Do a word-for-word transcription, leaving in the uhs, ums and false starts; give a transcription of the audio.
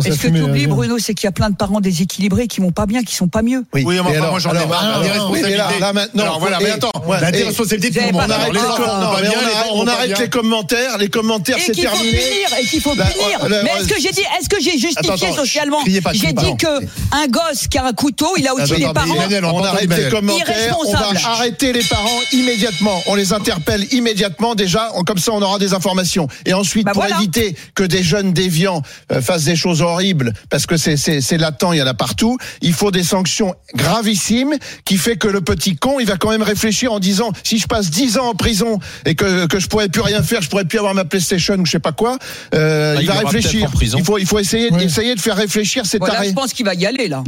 Et ce que tu oublies, Bruno, c'est qu'il y a plein de parents déséquilibrés qui vont pas bien, qui sont pas mieux. Oui, oui mais enfin, alors, moi j'en ai marre des responsabilités. Là, là, maintenant, alors voilà, mais attends, ouais, la responsabilité de tout le monde. On arrête, les, les, com- non, bien, on arrête, on arrête les commentaires, les commentaires, et c'est qu'il faut terminé. punir, et qu'il faut Là, punir. là, Mais est-ce que j'ai dit, est-ce que j'ai justifié attends, attends, socialement? criez pas, J'ai criez pas, dit non. que un gosse qui a un couteau, il a aussi Attends, des mais parents. Emmanuel, on arrête les commentaires, on va irresponsables. arrêter les parents immédiatement. On les interpelle immédiatement déjà, comme ça on aura des informations. Et ensuite, Bah pour voilà. éviter que des jeunes déviants euh, fassent des choses horribles, parce que c'est, c'est, c'est latent, il y en a partout, il faut des sanctions gravissimes qui fait que le petit con, il va quand même réfléchir en disant, si je passe dix ans en prison et que, que je pourrais plus rien faire, je pourrais plus avoir ma PlayStation ou je sais pas quoi, euh, Ah, il, il va ira réfléchir. peut-être en prison. Il faut, il faut essayer, Oui. essayer de faire réfléchir ces Voilà, tarés. je pense qu'il va y aller là.